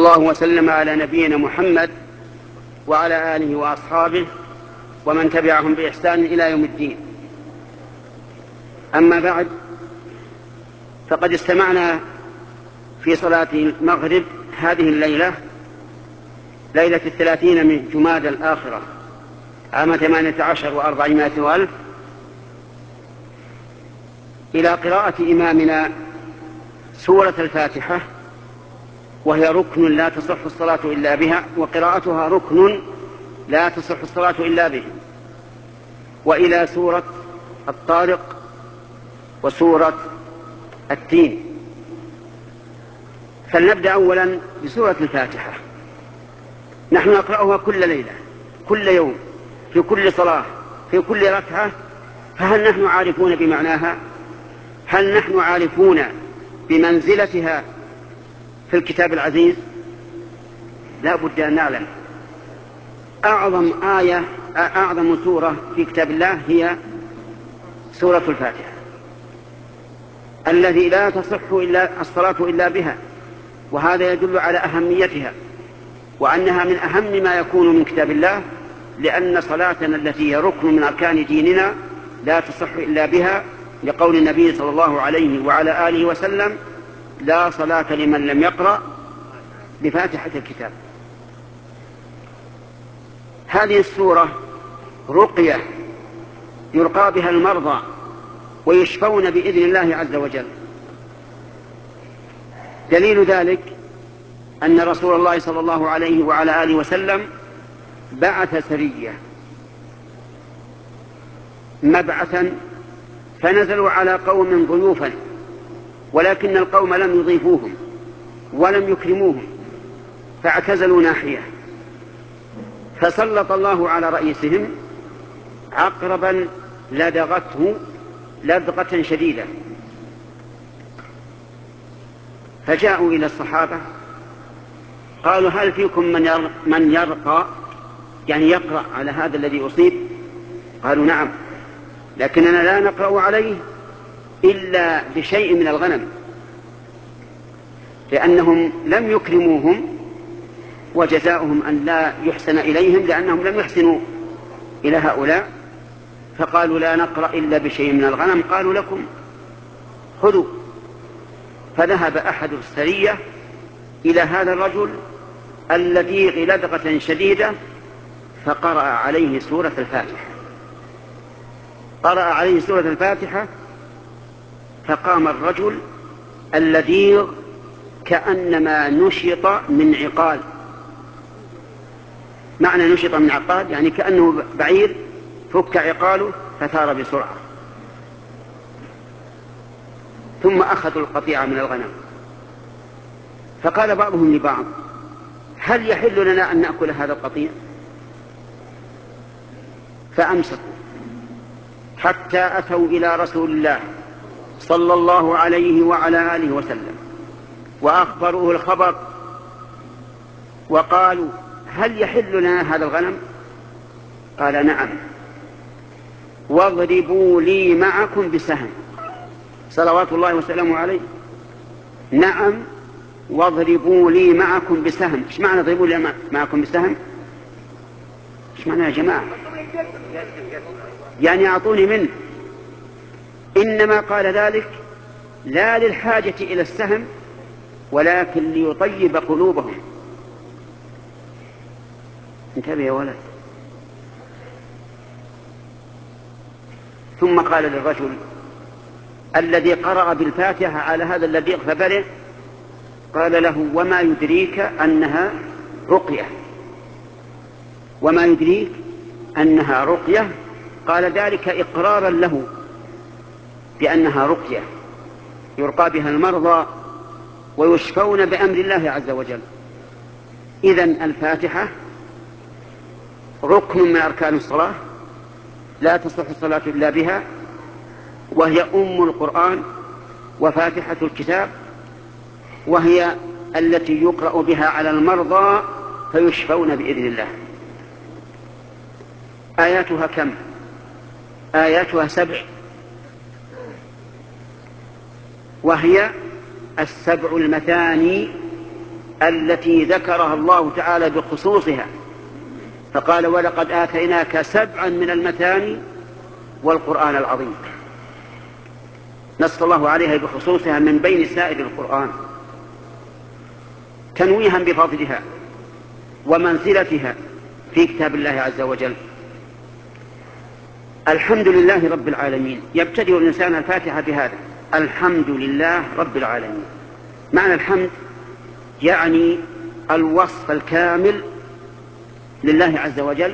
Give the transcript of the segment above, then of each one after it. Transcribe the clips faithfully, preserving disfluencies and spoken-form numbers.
الله وسلم على نبينا محمد وعلى آله وأصحابه ومن تبعهم بإحسان إلى يوم الدين. أما بعد، فقد استمعنا في صلاة المغرب هذه الليلة، ليلة الثلاثين من جماد الآخرة عام ثمانية عشر وأربعمائة وألف، إلى قراءة إمامنا سورة الفاتحة، وهي ركن لا تصح الصلاة إلا بها، وقراءتها ركن لا تصح الصلاة إلا به، وإلى سورة الطارق وسورة التين. فلنبدأ أولا بسورة الفاتحة. نحن نقرأها كل ليلة، كل يوم، في كل صلاة، في كل ركعة. فهل نحن عارفون بمعناها؟ هل نحن عارفون بمنزلتها في الكتاب العزيز؟ لا بد أن نعلم. أعظم آية أعظم سورة في كتاب الله هي سورة الفاتحة، الذي لا تصح إلا الصلاة إلا بها، وهذا يدل على أهميتها وأنها من أهم ما يكون من كتاب الله، لأن صلاتنا التي هي ركن من أركان ديننا لا تصح إلا بها، لقول النبي صلى الله عليه وعلى آله وسلم: لا صلاة لمن لم يقرأ بفاتحة الكتاب. هذه السورة رقية يرقى بها المرضى ويشفون بإذن الله عز وجل. دليل ذلك أن رسول الله صلى الله عليه وعلى آله وسلم بعث سرية مبعثا، فنزلوا على قوم ضيوفا، ولكن القوم لم يضيفوهم ولم يكرموهم، فاعتزلوا ناحية، فسلط الله على رئيسهم عقربا لدغته لدغة شديدة، فجاءوا إلى الصحابة قالوا: هل فيكم من من يرقى، يعني يقرأ على هذا الذي أصيب؟ قالوا: نعم، لكننا لا نقرأ عليه إلا بشيء من الغنم، لأنهم لم يكرموهم، وجزاؤهم أن لا يحسن إليهم لأنهم لم يحسنوا إلى هؤلاء، فقالوا: لا نقرأ إلا بشيء من الغنم. قالوا: لكم خذوا. فذهب أحد السرية إلى هذا الرجل الذي لدغة شديدة، فقرأ عليه سورة الفاتحة قرأ عليه سورة الفاتحة فقام الرجل الذي كأنما نشط من عقال. معنى نشط من عقال يعني كأنه بعير فك عقاله فثار بسرعة. ثم أخذوا القطيع من الغنم، فقال بعضهم لبعض: هل يحل لنا أن نأكل هذا القطيع؟ فأمسكوا حتى أتوا إلى رسول الله صلى الله عليه وعلى آله وسلم وأخبروه الخبر، وقالوا: هل يحل لنا هذا الغنم؟ قال: نعم، واضربوا لي معكم بسهم، صلوات الله وسلامه عليه. نعم، واضربوا لي معكم بسهم. ايش معنى اضربوا لي معكم بسهم؟ ايش معنى يا جماعة؟ يعني أعطوني منه. إنما قال ذلك لا للحاجة إلى السهم، ولكن ليطيب قلوبهم. انتبه يا ولد. ثم قال للرجل الذي قرأ بالفاتحة على هذا الذي فبرئ، قال له: وما يدريك أنها رقية؟ وما يدريك أنها رقية؟ قال ذلك إقرارا له بأنها رقية يرقى بها المرضى ويشفون بأمر الله عز وجل. إذن الفاتحة ركن من أركان الصلاة، لا تصح الصلاة إلا بها، وهي أم القرآن وفاتحة الكتاب، وهي التي يقرأ بها على المرضى فيشفون بإذن الله. آياتها كم؟ آياتها سبع، وهي السبع المثاني التي ذكرها الله تعالى بخصوصها، فقال: ولقد آتيناك سبعا من المثاني والقرآن العظيم. نص الله عليها بخصوصها من بين سائر القرآن تنويها بفضلها ومنزلتها في كتاب الله عز وجل. الحمد لله رب العالمين. يبتدئ الإنسان الفاتحة بهذا: الحمد لله رب العالمين. معنى الحمد يعني الوصف الكامل لله عز وجل،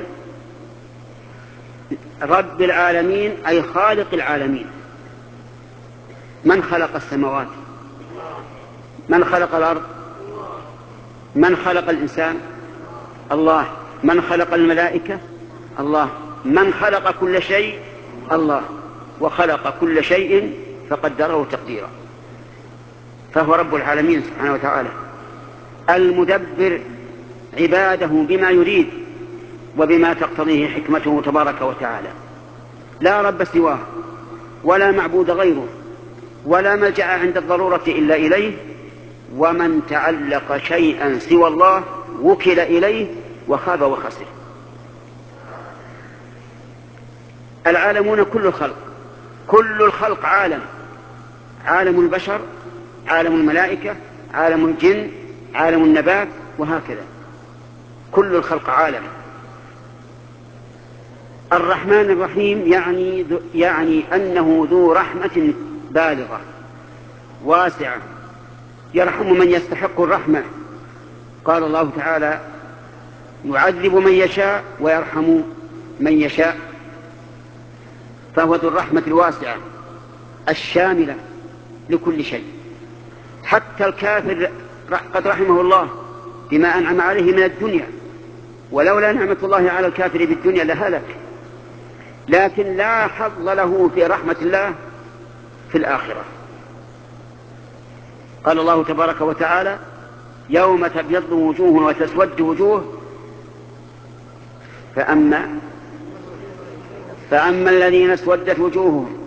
رب العالمين أي خالق العالمين. من خلق السماوات؟ من خلق الأرض؟ من خلق الإنسان؟ الله. من خلق الملائكة؟ الله. من خلق كل شيء؟ الله. وخلق كل شيء فقدره تقديرا. فهو رب العالمين سبحانه وتعالى، المدبر عباده بما يريد وبما تقتضيه حكمته تبارك وتعالى. لا رب سواه، ولا معبود غيره، ولا ملجأ عند الضرورة إلا إليه. ومن تعلق شيئا سوى الله وكل إليه وخاب وخسر. العالمون كل الخلق، كل الخلق عالم: عالم البشر، عالم الملائكة، عالم الجن، عالم النبات، وهكذا. كل الخلق عالم. الرحمن الرحيم يعني, يعني أنه ذو رحمة بالغة واسعة، يرحم من يستحق الرحمة. قال الله تعالى: يعذب من يشاء ويرحم من يشاء. فهو ذو الرحمة الواسعة الشاملة لكل شيء. حتى الكافر قد رحمه الله بما أنعم عليه من الدنيا، ولولا نعمة الله على الكافر بالدنيا لهلك. لكن لا حظ له في رحمة الله في الآخرة. قال الله تبارك وتعالى: يوم تبيض وجوه وتسود وجوه فأما فأما الذين اسودت وجوههم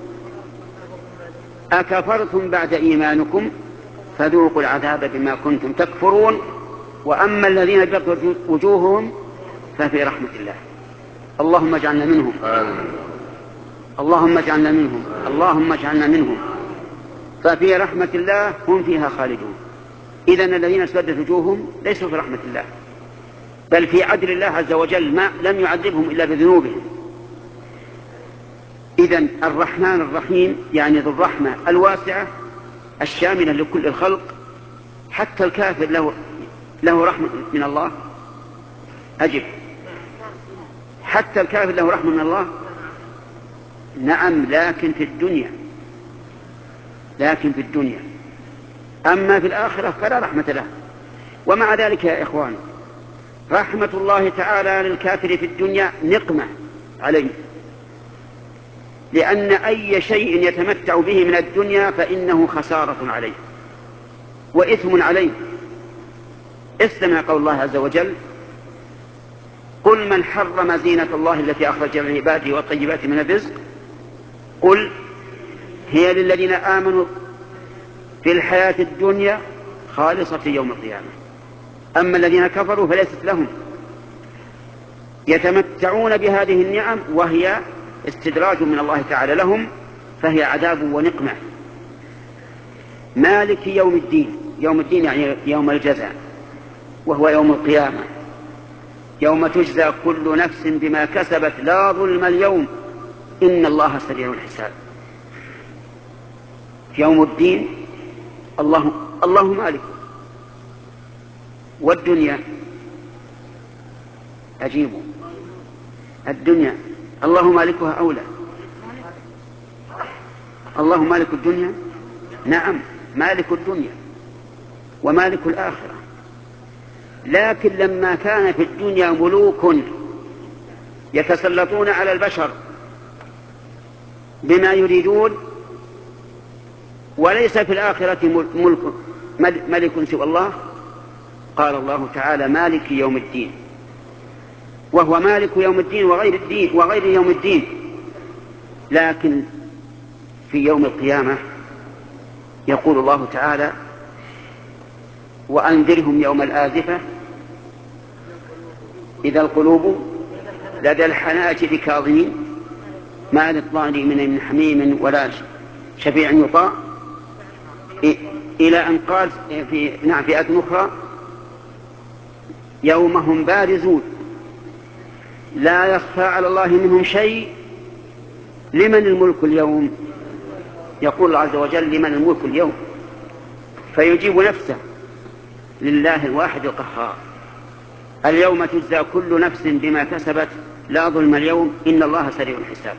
أكفرتم بعد إيمانكم فذوقوا العذاب بما كنتم تكفرون وأما الذين ابيضت وجوههم ففي رحمة الله. اللهم اجعلنا منهم. اللهم اجعلنا منهم. اللهم اجعلنا منهم. ففي رحمة الله هم فيها خالدون. إذن الذين اسودت وجوههم ليسوا في رحمة الله، بل في عدل الله عز وجل، ما لم يعذبهم إلا بذنوبهم. إذن الرحمن الرحيم يعني ذو الرحمة الواسعة الشاملة لكل الخلق. حتى الكافر له, له رحمة من الله. أجب. حتى الكافر له رحمة من الله. نعم، لكن في الدنيا لكن في الدنيا أما في الآخرة فلا رحمة له. ومع ذلك يا إخوان، رحمة الله تعالى للكافر في الدنيا نقمة عليه، لأن أي شيء يتمتع به من الدنيا فإنه خسارة عليه وإثم عليه. استمع قول الله عز وجل: قل من حرم زينة الله التي أخرج لعباده والطيبات من الرزق قل هي للذين آمنوا في الحياة الدنيا خالصة يوم القيامة، أما الذين كفروا فليست لهم. يتمتعون بهذه النعم وهي استدراج من الله تعالى لهم، فهي عذاب ونقمة. مالك يوم الدين. يوم الدين يعني يوم الجزاء، وهو يوم القيامة، يوم تجزى كل نفس بما كسبت لا ظلم اليوم إن الله سريع الحساب. يوم الدين الله, الله مالك. والدنيا أجيبوا، الدنيا الله مالكها أولى. الله مالك الدنيا، نعم مالك الدنيا ومالك الآخرة. لكن لما كان في الدنيا ملوك يتسلطون على البشر بما يريدون، وليس في الآخرة ملك ملك سوى الله، قال الله تعالى: مالك يوم الدين. وهو مالك يوم الدين وغير الدين وغير يوم الدين. لكن في يوم القيامة يقول الله تعالى: وأنذرهم يوم الآزفة إذا القلوب لدى الحناجر كاظمين ما للظالمين من حميم ولا شفيع يطاع، إلى أن قال في نعم في آية أخرى يوم هم بارزون لا يخفى على الله منهم شيء لمن الملك اليوم. يقول الله عز وجل لمن الملك اليوم، فيجيب نفسه لله الواحد القهار. اليوم تجزى كل نفس بما كسبت لا ظلم اليوم إن الله سريع الحساب.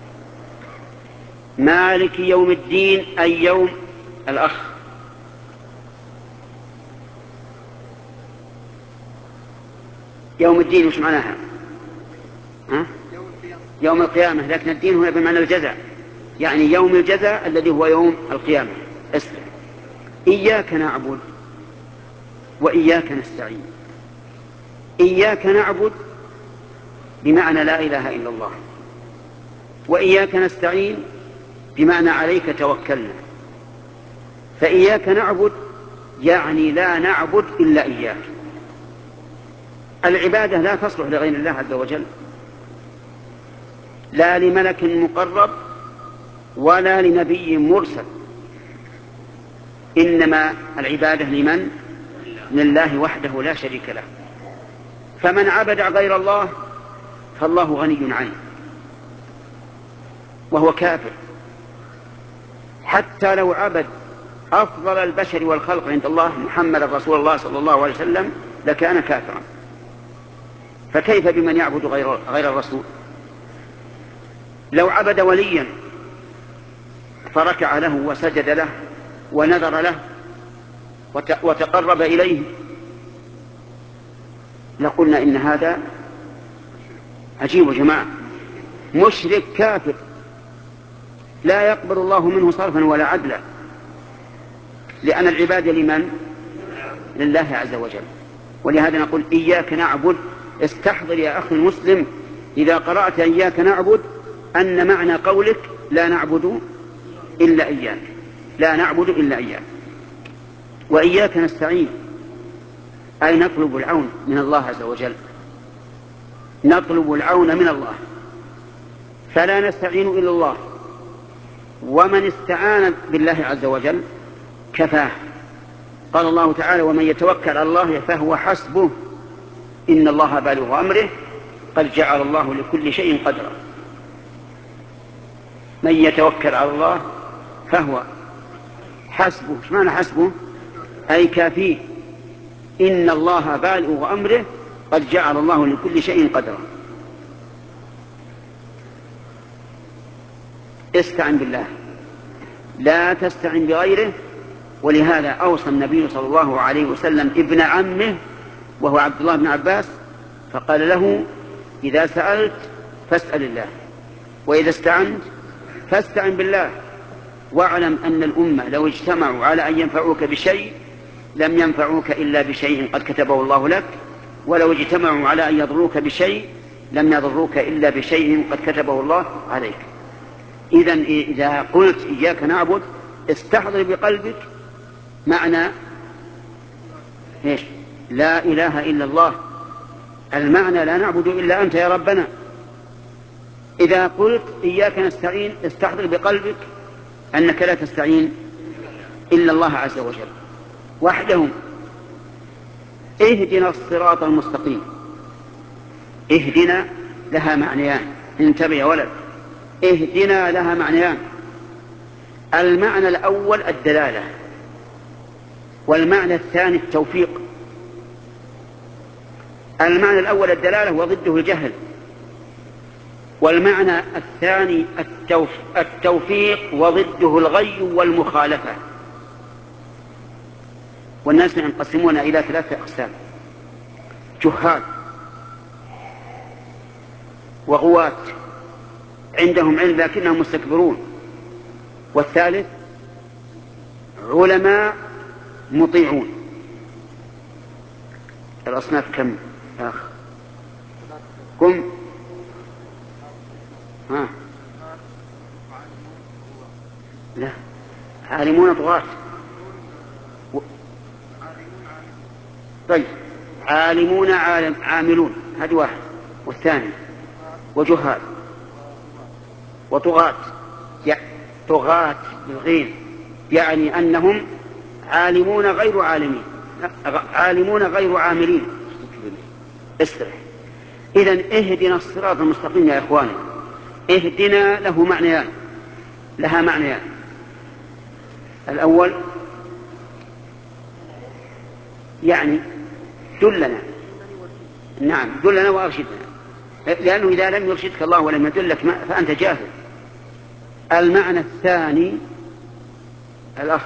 مالك يوم الدين أي يوم الأخ، يوم الدين وش معناها؟ ها؟ يوم القيامة، لكن الدين هنا بمعنى الجزاء، يعني يوم الجزاء الذي هو يوم القيامة. اسمع، إياك نعبد وإياك نستعين. إياك نعبد بمعنى لا إله إلا الله، وإياك نستعين بمعنى عليك توكلنا. فإياك نعبد يعني لا نعبد إلا إياك. العبادة لا تصلح لغير الله عز وجل، لا لملك مقرب ولا لنبي مرسل، إنما العبادة لمن؟ لله وحده لا شريك له. فمن عبد غير الله فالله غني عنه وهو كافر، حتى لو عبد أفضل البشر والخلق عند الله محمد رسول الله صلى الله عليه وسلم لكان كافرا، فكيف بمن يعبد غير, غير الرسول؟ لو عبد وليا فركع له وسجد له ونذر له وتقرب إليه لقلنا إن هذا عجيب يا جماعة، مشرك كافر لا يقبل الله منه صرفا ولا عدلا، لأن العبادة لمن؟ لله عز وجل. ولهذا نقول إياك نعبد. استحضر يا أخي المسلم إذا قرأت إياك نعبد أن معنى قولك لا نعبد إلا إياك، لا نعبد إلا إياك. وإياك نستعين أي نطلب العون من الله عز وجل، نطلب العون من الله، فلا نستعين إلا الله. ومن استعان بالله عز وجل كفاه. قال الله تعالى ومن يتوكل على الله فهو حسبه إن الله بالغ أمره قد جعل الله لكل شيء قدرا. من يتوكل على الله فهو حسبه. ايش معنى حسبه؟ أي كافيه. إن الله بالغ أمره قد جعل الله لكل شيء قدرا. استعن بالله لا تستعن بغيره. ولهذا أوصى النبي صلى الله عليه وسلم ابن عمه وهو عبد الله بن عباس فقال له إذا سألت فاسأل الله وإذا استعنت فاستعن بالله، واعلم أن الأمة لو اجتمعوا على أن ينفعوك بشيء لم ينفعوك إلا بشيء قد كتبه الله لك، ولو اجتمعوا على أن يضروك بشيء لم يضروك إلا بشيء قد كتبه الله عليك. إذن إذا قلت إياك نعبد استحضر بقلبك معنى إيش؟ لا إله إلا الله، المعنى لا نعبد إلا أنت يا ربنا. إذا قلت إياك نستعين استحضر بقلبك أنك لا تستعين إلا الله عز وجل وحده. اهدنا الصراط المستقيم. اهدنا لها معنيان، انتبه يا ولد، اهدنا لها معنيان. المعنى الأول الدلالة، والمعنى الثاني التوفيق. المعنى الأول الدلالة وضده الجهل، والمعنى الثاني التوف... التوفيق وضده الغي والمخالفة. والناس ينقسمون إلى ثلاثة أقسام: جهال وغواة عندهم علم لكنهم مستكبرون، والثالث علماء مطيعون. الأصناف كم يا أخ؟ كم؟ ها؟ لا، عالمون طغاة و... طيب، عالمون عالم عاملون، هذه واحد. والثاني وجهال وطغاة، طغاة بالغين، يعني أنهم عالمون غير عالمين، عالمون غير عاملين. استرح. إذن اهدنا الصراط المستقيم يا إخواني. اهدنا له معنيان، لها معنيان. الأول يعني دلنا، نعم دلنا وأرشدنا، لأنه إذا لم يرشدك الله ولم يدلك فأنت جاهل. المعنى الثاني الأخ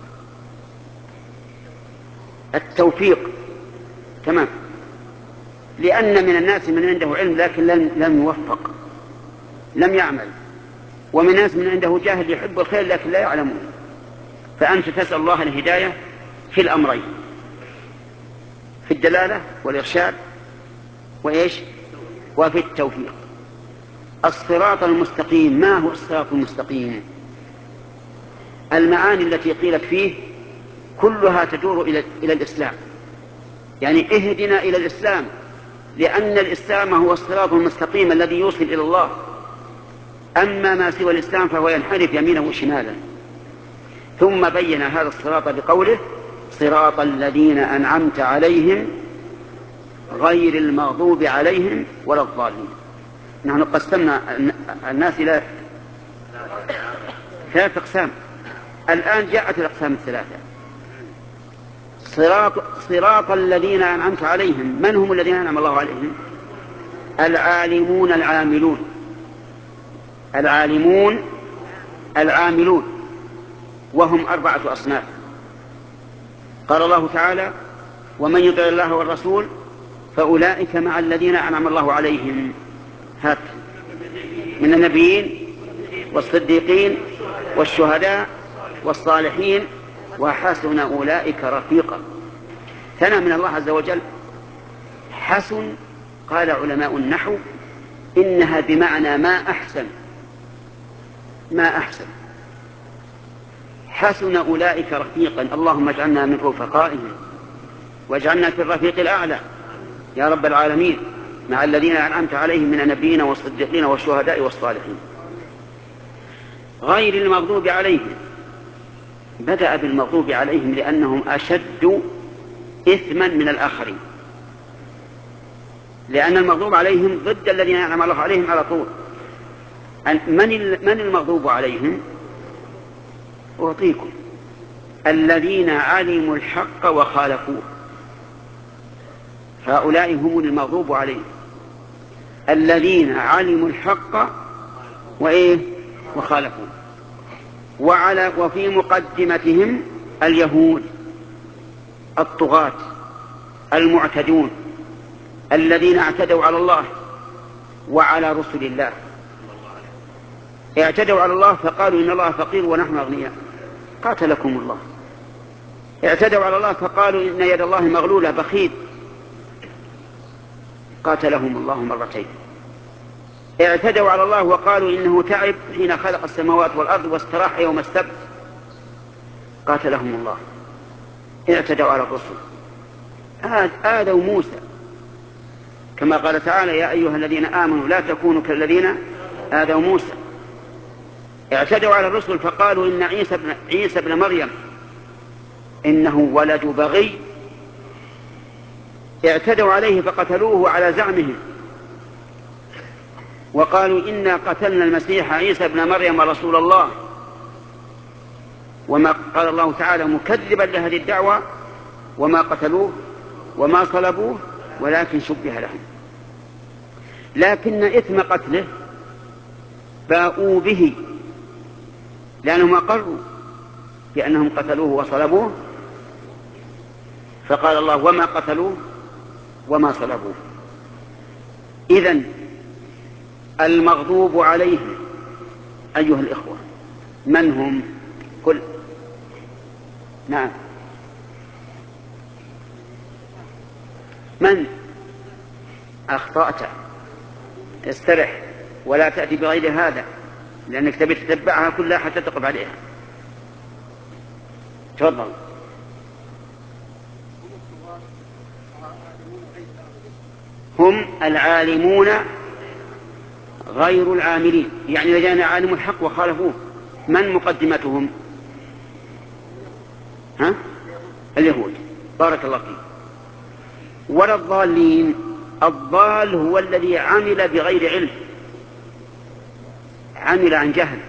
التوفيق، تمام، لأن من الناس من عنده علم لكن لم, لم يوفق، لم يعمل، ومن الناس من عنده جاهل يحب الخير لكن لا يعلمون. فأنت تسأل الله الهداية في الأمرين، في الدلالة والإرشاد وإيش وفي التوفيق. الصراط المستقيم، ما هو الصراط المستقيم؟ المعاني التي قيلت فيه كلها تدور إلى, إلى الإسلام، يعني اهدنا إلى الإسلام، لأن الإسلام هو الصراط المستقيم الذي يوصل إلى الله. أما ما سوى الإسلام فهو ينحرف يمينا وشمالا. ثم بين هذا الصراط بقوله صراط الذين أنعمت عليهم غير المغضوب عليهم ولا الضالين. نحن قسمنا الناس إلى ثلاث أقسام، الآن جاءت الأقسام الثلاثة. صراط, صراط الذين أنعمت عليهم، من هم الذين أنعم الله عليهم؟ العالمون العاملون، العالمون العاملون، وهم أربعة أصناف. قال الله تعالى ومن يطع الله والرسول فأولئك مع الذين أنعم الله عليهم هات من النبيين والصديقين والشهداء والصالحين وحسن أولئك رفيقا. ثنى من الله عز وجل حسن، قال علماء النحو إنها بمعنى ما أحسن، ما أحسن. حسن أولئك رفيقا، اللهم اجعلنا من رفقائهم واجعلنا في الرفيق الأعلى يا رب العالمين، مع الذين أنعمت عليهم من النبيين والصديقين والشهداء والصالحين. غير المغضوب عليهم، بدأ بالمغضوب عليهم لأنهم أشد إثما من الآخرين، لأن المغضوب عليهم ضد الذين أنعم الله عليهم على طول. من المغضوب عليهم؟ أعطيكم: الذين علموا الحق وخالفوه، هؤلاء هم المغضوب عليهم. الذين علموا الحق وإيه وخالفوه. وعلى وفي مقدمتهم اليهود الطغاة المعتدون الذين اعتدوا على الله وعلى رسل الله. اعتدوا على الله فقالوا إن الله فقير ونحن أغنياء، قاتلكم الله. اعتدوا على الله فقالوا إن يد الله مغلولة بخيل، قاتلهم الله مرتين. اعتدوا على الله وقالوا إنه تعب حين خلق السماوات والأرض واستراح يوم السبت، قاتلهم الله. اعتدوا على الرسل، آذوا موسى، كما قال تعالى يا أيها الذين آمنوا لا تكونوا كالذين آذوا موسى. اعتدوا على الرسل فقالوا إن عيسى بن, عيسى بن مريم إنه ولد بغي، اعتدوا عليه فقتلوه على زعمهم وقالوا إنا قتلنا المسيح عيسى بن مريم رسول الله. وما قال الله تعالى مكذبا لهذه الدعوة وما قتلوه وما صلبوه ولكن شبه لهم. لكن إثم قتله باءوا به لأنهم أقروا بأنهم قتلوه وصلبوه، فقال الله وما قتلوه وما صلبوه. إذن المغضوب عليهم أيها الإخوة من هم؟ كل نعم من؟ أخطأت، استرح ولا تأتي بغير هذا لأنك تبي تتبعها كلها حتى تقف عليها. تفضل. هم العالمون غير العاملين، يعني إذا جاءنا عالم الحق وخالفوه من مقدمتهم؟ ها؟ اليهود. بارك الله فيك. ولا الضالين. الضال هو الذي عمل بغير علم، عمل عن جهل،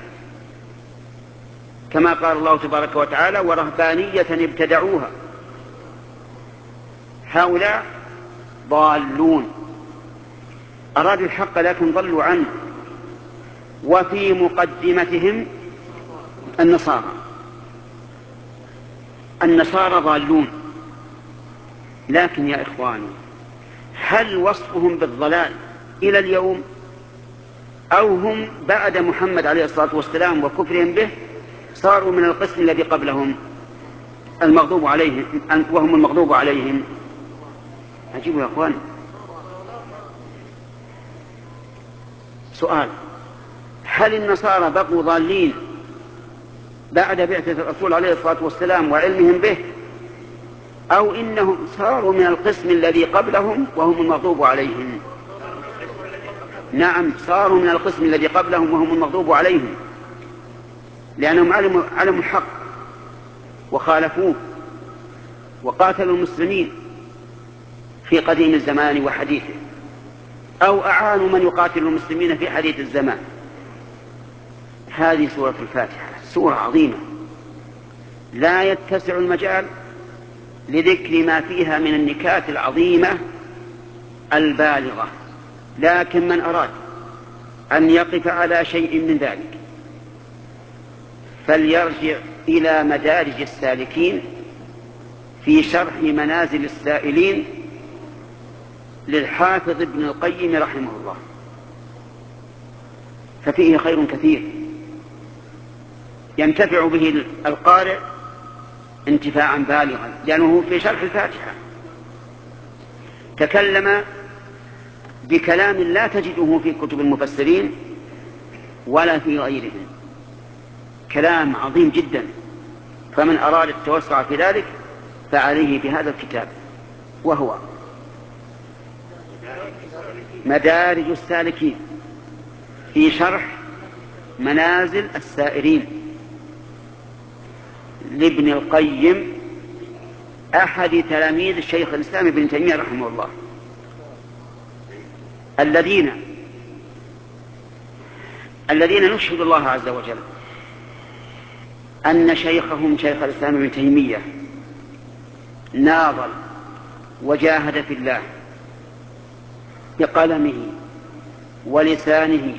كما قال الله تبارك وتعالى ورهبانية ابتدعوها. هؤلاء ضالون، أرادوا الحق لكن ضلوا عنه. وفي مقدمتهم النصارى. النصارى ضالون، لكن يا إخواني هل وصفهم بالضلال إلى اليوم أو هم بعد محمد عليه الصلاة والسلام وكفرهم به صاروا من القسم الذي قبلهم المغضوب عليهم وهم المغضوب عليهم؟ عجيب يا أخوان. سؤال: هل النصارى بقوا ضالين بعد بعثة الرسول عليه الصلاة والسلام وعلمهم به، أو إنهم صاروا من القسم الذي قبلهم وهم المغضوب عليهم؟ نعم، صاروا من القسم الذي قبلهم وهم المغضوب عليهم، لأنهم علموا علموا الحق وخالفوه وقاتلوا المسلمين في قديم الزمان وحديثه، أو أعانوا من يقاتل المسلمين في حديث الزمان. هذه سورة الفاتحة سورة عظيمة لا يتسع المجال لذكر ما فيها من النكات العظيمة البالغة، لكن من أراد أن يقف على شيء من ذلك فليرجع إلى مدارج السالكين في شرح منازل السائلين للحافظ ابن القيم رحمه الله، ففيه خير كثير ينتفع به القارئ انتفاعا بالغا، لأنه في شرح الفاتحة تكلم بكلام لا تجده في كتب المفسرين ولا في غيرهم، كلام عظيم جدا. فمن أراد التوسع في ذلك فعليه بهذا الكتاب، وهو مدارج السالكين في شرح منازل السائرين لابن القيم أحد تلاميذ الشيخ الإسلام ابن تيمية رحمه الله، الذين الذين نشهد الله عز وجل أن شيخهم شيخ الإسلام ابن تيمية ناضل وجاهد في الله بقلمه ولسانه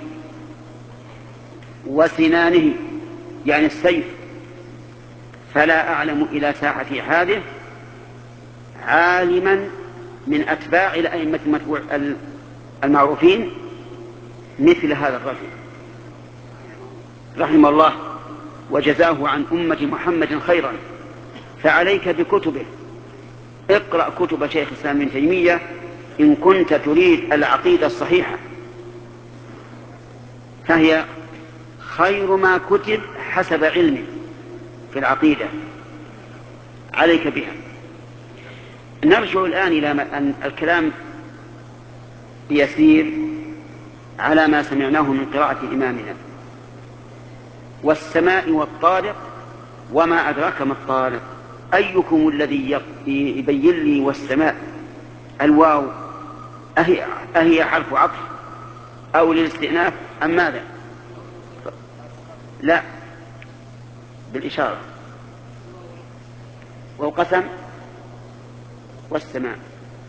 وسنانه، يعني السيف، فلا أعلم إلى ساعة هذه عالما من أتباع الأئمة المعروفين مثل هذا الرجل رحمه الله وجزاه عن أمة محمد خيرا. فعليك بكتبه، اقرأ كتب شيخ الإسلام ابن تيمية إن كنت تريد العقيدة الصحيحة، فهي خير ما كتب حسب علمه في العقيدة، عليك بها. نرجع الآن إلى أن الكلام يسير على ما سمعناه من قراءة إمامنا: والسماء والطارق وما أدراك ما الطارق. أيكم الذي يبين لي والسماء؟ الواو أهي, أهي حرف عطف أو للاستئناف أم ماذا؟ لا، بالإشارة. والقسم والسماء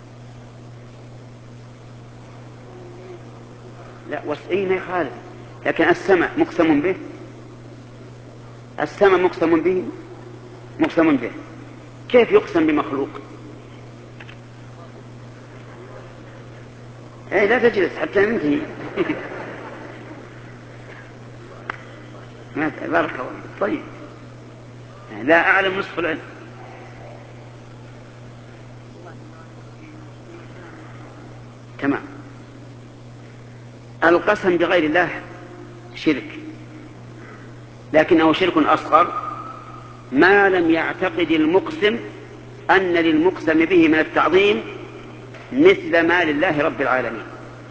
لا، والسئين ما يخالف، لكن السماء مقسم به، السماء مقسم به مقسم به كيف يقسم بمخلوق؟ اي لا تجلس حتى ننتهي. بارك الله. طيب، لا أعلم نصف العلم. تمام. القسم بغير الله شرك، لكنه شرك أصغر ما لم يعتقد المقسم أن للمقسم به من التعظيم مثل ما لله رب العالمين.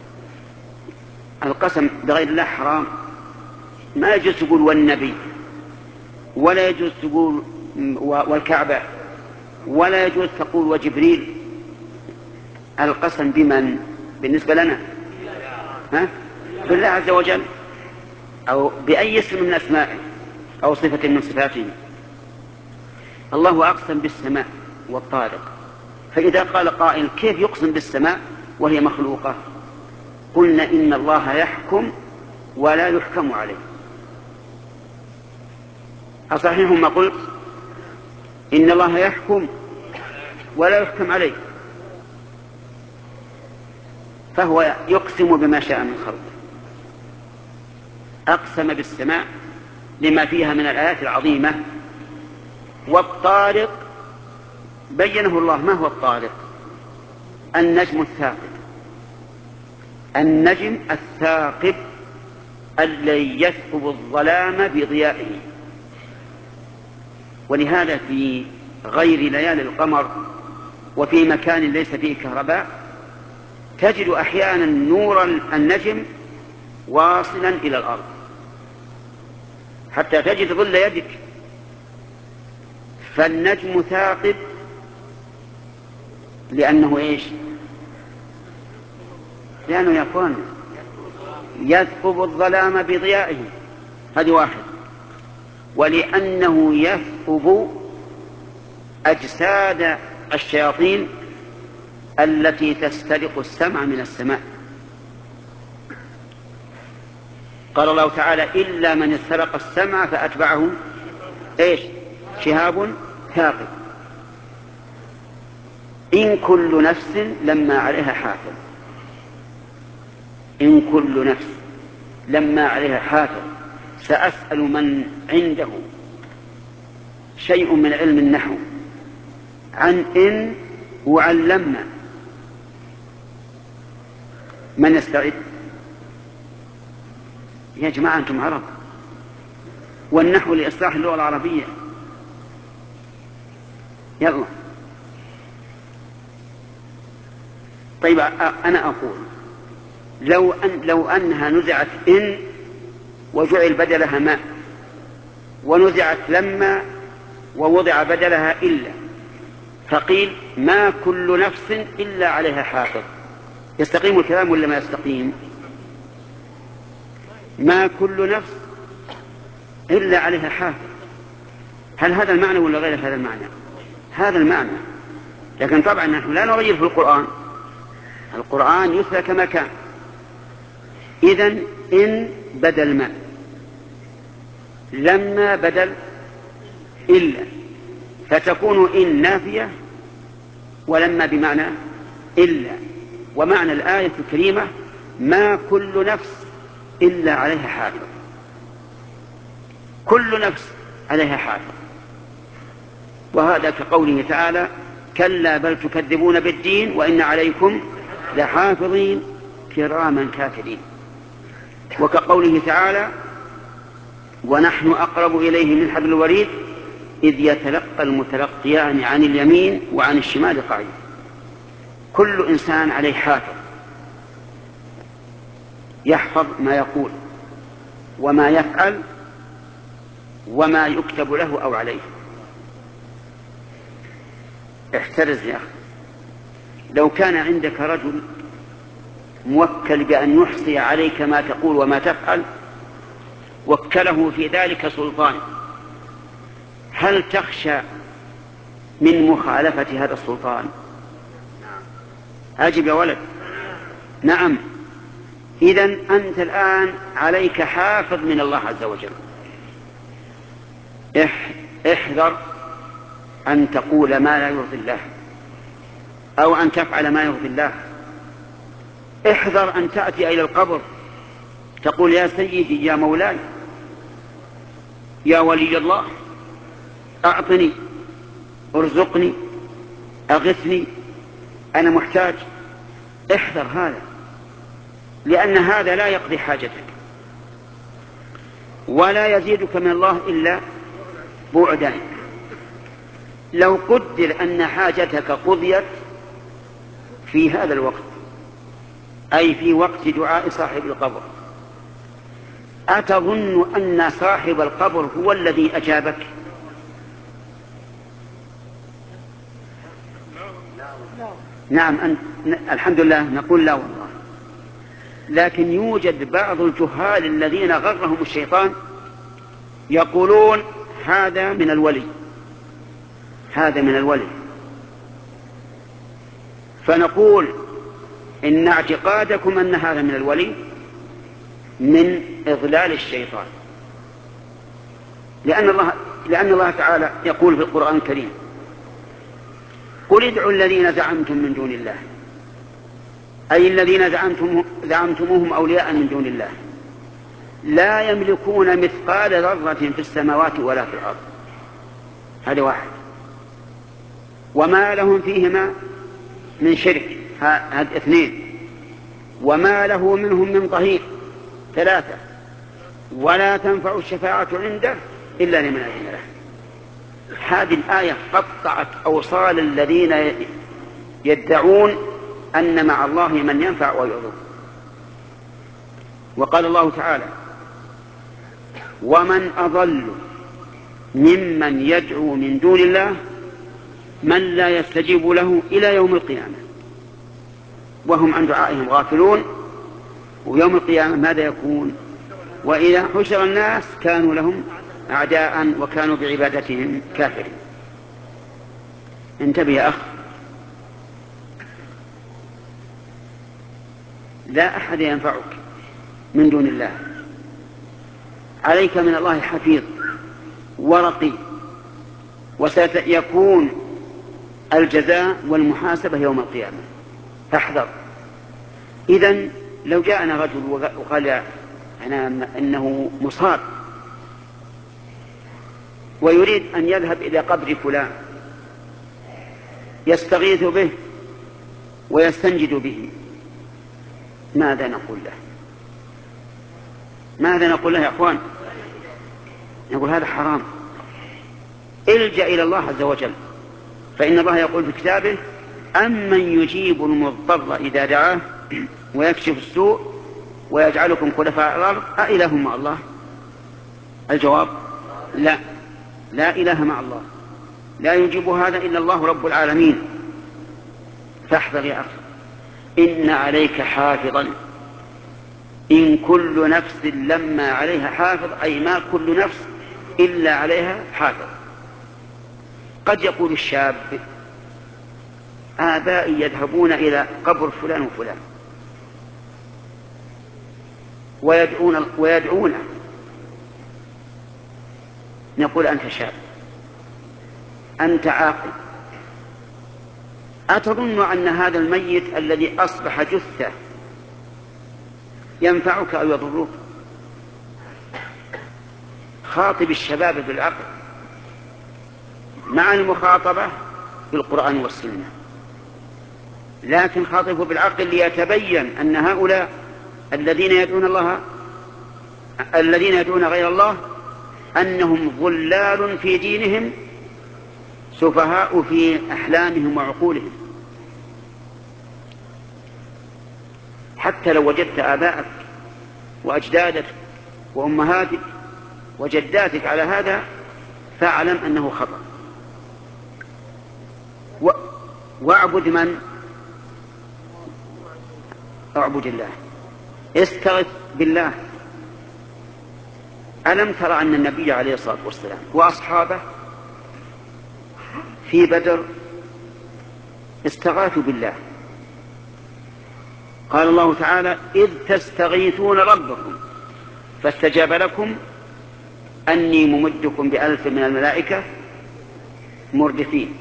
القسم بغير الله حرام، ما يجوز تقول والنبي، ولا يجوز تقول والكعبة، ولا يجوز تقول وجبريل. القسم بمن بالنسبة لنا؟ ها؟ بالله عز وجل، أو بأي اسم من أسمائه أو صفة من صفاته. الله أقسم بالسماء والطارق، فإذا قال قائل كيف يقسم بالسماء وهي مخلوقة؟ قلنا إن الله يحكم ولا يحكم عليه. أصحيح ما قلت؟ إن الله يحكم ولا يحكم عليه، فهو يقسم بما شاء من خلقه. أقسم بالسماء لما فيها من الآيات العظيمة. والطارق بينه الله. ما هو الطارق؟ النجم الثاقب، النجم الثاقب الذي يثقب الظلام بضيائه. ولهذا في غير ليالي القمر وفي مكان ليس فيه كهرباء تجد أحيانا نور النجم واصلا إلى الأرض، حتى تجد ظل يدك. فالنجم ثاقب لأنه إيش؟ لأنه يكون يثقب الظلام بضيائه، هذه واحد. ولأنه يثقب أجساد الشياطين التي تسترق السمع من السماء. قال الله تعالى إلا من استرق السمع فأتبعه إيش؟ شهاب ثاقب. إن كل نفس لما عليها حافظ، إن كل نفس لما عليها حافظ. سأسأل من عنده شيء من علم النحو عن إن وعن لما. من يستعد؟ يا جماعة أنتم عرب، والنحو لإصلاح اللغة العربية. يلا. طيب أنا أقول لو أن لو أنها نزعت إن وجعل بدلها ما، ونزعت لما ووضع بدلها إلا، فقيل ما كل نفس إلا عليها حافظ، يستقيم الكلام ولا ما يستقيم؟ ما كل نفس إلا عليها حافظ. هل هذا المعنى ولا غير هذا المعنى؟ هذا المعنى. لكن طبعا نحن لا نغير في القرآن، القرآن يثبت كما كان. إذن إن بدل ما، لما بدل إلا، فتكون إن نافية ولما بمعنى إلا. ومعنى الآية الكريمة ما كل نفس إلا عليها حافظ، كل نفس عليها حافظ. وهذا كقوله تعالى كلا بل تكذبون بالدين وإن عليكم لحافظين كراما كاتبين. وكقوله تعالى ونحن أقرب إليه من حبل الوريد إذ يتلقى المتلقيان عن اليمين وعن الشمال قعيد. كل إنسان عليه حافظ يحفظ ما يقول وما يفعل وما يكتب له أو عليه. احترز يا أخي، لو كان عندك رجل موكل بأن يحصي عليك ما تقول وما تفعل، وكله في ذلك سلطان، هل تخشى من مخالفة هذا السلطان؟ أجب يا ولد. نعم. إذن أنت الآن عليك حافظ من الله عز وجل. احذر أن تقول ما لا يرضي الله أو أن تفعل ما يرضي الله. احذر أن تأتي إلى القبر تقول يا سيدي يا مولاي يا ولي الله أعطني ارزقني أغثني أنا محتاج. احذر هذا، لأن هذا لا يقضي حاجتك ولا يزيدك من الله إلا بعدا. لو قدر أن حاجتك قضيت في هذا الوقت، أي في وقت دعاء صاحب القبر، أتظن أن صاحب القبر هو الذي أجابك؟ نعم أن... الحمد لله نقول لا والله. لكن يوجد بعض الجهال الذين غرهم الشيطان يقولون هذا من الولي، هذا من الولي. فنقول إن اعتقادكم أن هذا من الولي من إضلال الشيطان، لأن الله, لأن الله تعالى يقول في القرآن الكريم: قل ادعوا الذين زعمتم من دون الله، أي الذين زعمتم زعمتموهم أولياء من دون الله، لا يملكون مثقال ذرة في السماوات ولا في الأرض. هذا واحد. وما لهم فيهما من شرك، هذا اثنين. وما له منهم من ظهير، ثلاثة. ولا تنفع الشفاعة عنده إلا لمن أذن له. هذه الآية قطعت أوصال الذين يدعون أن مع الله من ينفع ويضر. وقال الله تعالى: ومن أضل ممن يدعو من دون الله من لا يستجيب له إلى يوم القيامة وهم عن دعائهم غافلون. ويوم القيامة ماذا يكون؟ وإذا حشر الناس كانوا لهم أعداء وكانوا بعبادتهم كافرين. انتبه يا أخ، لا أحد ينفعك من دون الله، عليك من الله حفيظ ورقي، وسيكون الجزاء والمحاسبة يوم القيامة، فاحذر. إذن لو جاءنا رجل وقال أنا إنه مصاب ويريد أن يذهب إلى قبر فلان يستغيث به ويستنجد به، ماذا نقول له؟ ماذا نقول له يا أخوان؟ نقول هذا حرام. الجأ إلى الله عز وجل، فإن الله يقول في كتابه: أمن يجيب المضطر إذا دعاه ويكشف السوء ويجعلكم خلفاء الأرض أإله مع الله؟ الجواب: لا، لا إله مع الله، لا يجيب هذا إلا الله رب العالمين. فاحذر يا أخي، إن عليك حافظا، إن كل نفس لما عليها حافظ، أي ما كل نفس إلا عليها حافظ. قد يقول الشاب: آبائي يذهبون إلى قبر فلان وفلان ويدعون ويدعونه. نقول: أنت شاب، أنت عاقل، أتظن أن هذا الميت الذي أصبح جثة ينفعك أو يضرك؟ خاطب الشباب بالعقل مع المخاطبة بالقرآن والسنة، لكن خاطبه بالعقل ليتبين أن هؤلاء الذين يدعون الله الذين يدعون غير الله أنهم ضلال في دينهم، سفهاء في أحلامهم وعقولهم. حتى لو وجدت آباءك وأجدادك وأمهاتك وجداتك على هذا فاعلم أنه خطأ. و... واعبد من؟ اعبد الله، استغث بالله. ألم ترى أن النبي عليه الصلاة والسلام وأصحابه في بدر استغاثوا بالله؟ قال الله تعالى: إذ تستغيثون ربكم فاستجاب لكم أني ممدكم بألف من الملائكة مردفين.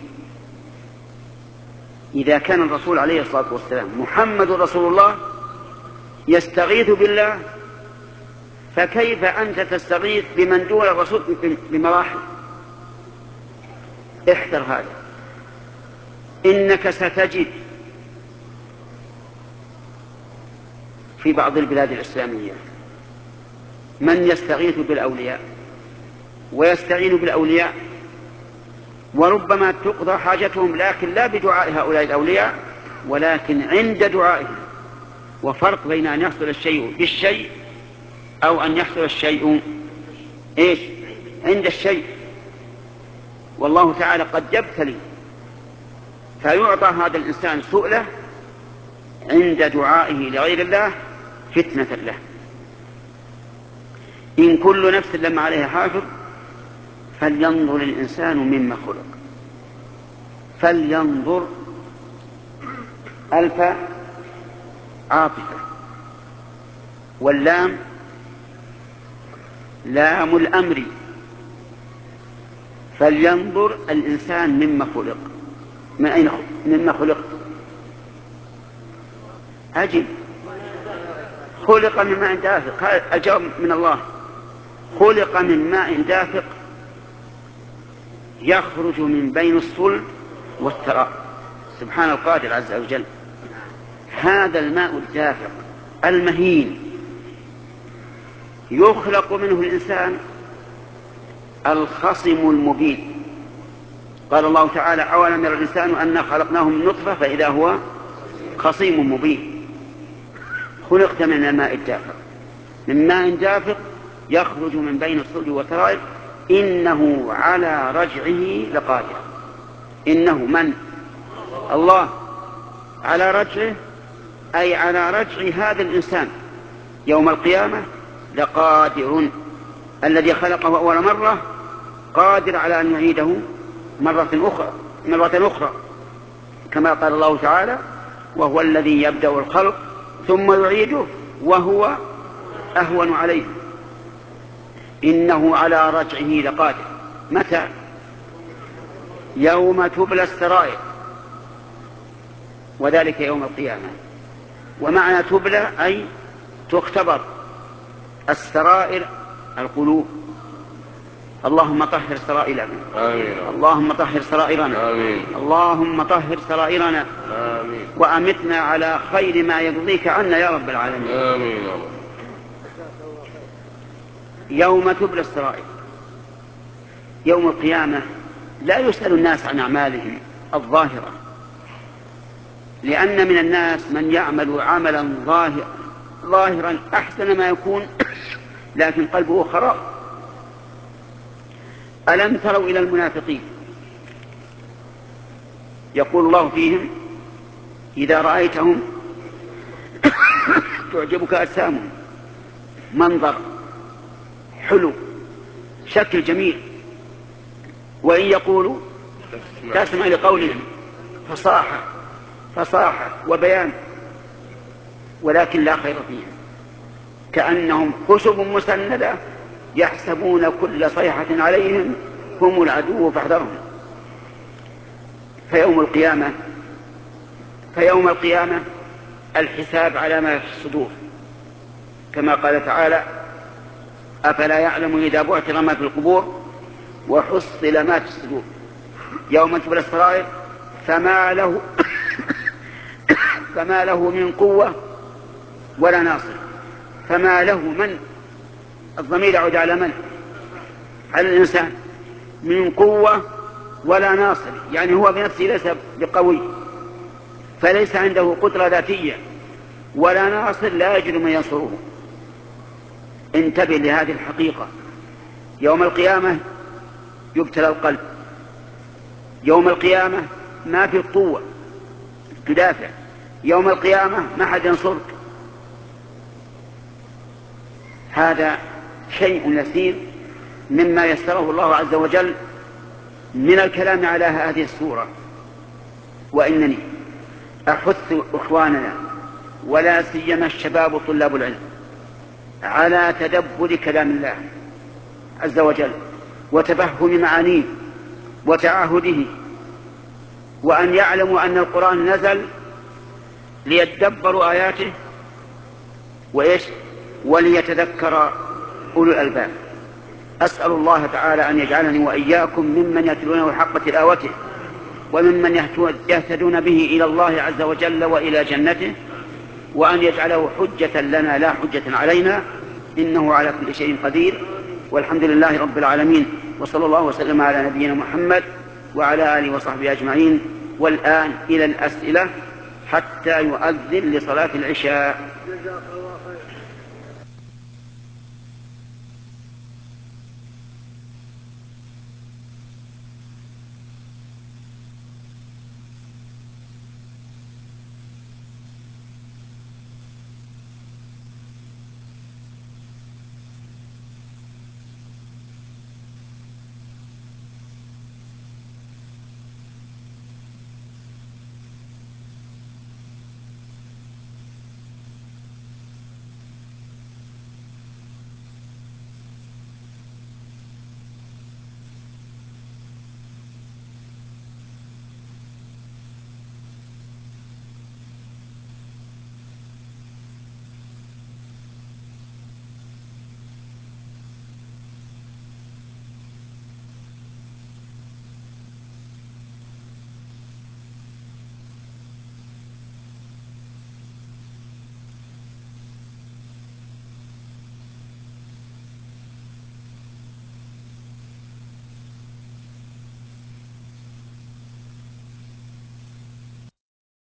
إذا كان الرسول عليه الصلاة والسلام محمد رسول الله يستغيث بالله، فكيف أنت تستغيث بمن دون الرسول بمراحل؟ احذر هذا، إنك ستجد في بعض البلاد الإسلامية من يستغيث بالأولياء ويستعين بالأولياء، وربما تقضى حاجتهم، لكن لا بدعاء هؤلاء الأولياء، ولكن عند دعائه. وفرق بين أن يحصل الشيء بالشيء أو أن يحصل الشيء إيش عند الشيء. والله تعالى قد يبتلي فيعطى هذا الإنسان سؤله عند دعائه لغير الله فتنة له. إن كل نفس لما عليها حافظ فلينظر الإنسان مما خلق. فلينظر ألف عاطفة، واللام لام الأمر. فلينظر الإنسان مما خلق. من أين مما خلق؟ عجب، خلق من ماء دافق. هذا الجواب من الله. خلق من ماء دافق يخرج من بين الصلب والترائب. سبحان القادر عز وجل. هذا الماء الدافق المهين يخلق منه الإنسان الخصم المبين. قال الله تعالى: أولم يرى الإنسان أنا خلقناه من نطفة فإذا هو خصيم مبين. خلقت من الماء الدافق، من ماء دافق يخرج من بين الصلب والترائب إنه على رجعه لقادر. إنه من؟ الله. على رجعه أي على رجع هذا الإنسان يوم القيامة لقادر. الذي خلقه أول مرة قادر على أن يعيده مرة أخرى مرة أخرى كما قال الله تعالى: وهو الذي يبدأ الخلق ثم يعيده وهو أهون عليه. إنه على رجعه لقادر. متى؟ يوم تبلى السرائر، وذلك يوم القيامة. ومعنى تبلى أي تختبر. السرائر القلوب. اللهم طهر سرائرنا. آمين. اللهم طهر سرائرنا. آمين. اللهم طهر سرائرنا. آمين. وأمتنا على خير ما يرضيك عنا يا رب العالمين. آمين. يوم تبلى السرائر، يوم القيامة لا يسأل الناس عن أعمالهم الظاهرة، لأن من الناس من يعمل عملا ظاهرا ظاهرا أحسن ما يكون لكن قلبه خراب. ألم تروا إلى المنافقين يقول الله فيهم: إذا رأيتهم تعجبك أجسامهم، منظر حلو، شكل جميل، وإن يقولوا تسمع لقولهم فصاحة فصاحة وبيان، ولكن لا خير فيهم، كأنهم خشب مسندة يحسبون كل صيحة عليهم هم العدو فاحذرهم. فيوم القيامة فيوم القيامة الحساب على ما في الصدور، كما قال تعالى: أفلا يعلم إذا بعثر ما في القبور وحصل ما في الصدور. يوم تبلى السرائر فما له فما له من قوة ولا ناصر. فما له من الضمير يعود على من؟ على الإنسان. من قوة ولا ناصر، يعني هو بنفسه ليس بقوي، فليس عنده قدرة ذاتية، ولا ناصر لا يجد من ينصره. انتبه لهذه الحقيقة. يوم القيامة يبتلى القلب. يوم القيامة ما في قوة تدافع. يوم القيامة ما حد ينصرك. هذا شيء يسير مما يسره الله عز وجل من الكلام على هذه السورة. وإنني أحث إخواننا ولا سيما الشباب طلاب العلم على تدبر كلام الله عز وجل وتفهم معانيه وتعاهده، وأن يعلموا أن القرآن نزل ليتدبروا آياته وإيش وليتذكر أولو الألباب. أسأل الله تعالى أن يجعلني وإياكم ممن يتلونه حق تلاوته وممن يهتدون به إلى الله عز وجل وإلى جنته، وأن يجعله حجة لنا لا حجة علينا، إنه على كل شيء قدير. والحمد لله رب العالمين، وصلى الله وسلم على نبينا محمد وعلى آله وصحبه أجمعين. والآن إلى الأسئلة، حتى يؤذن لصلاة العشاء.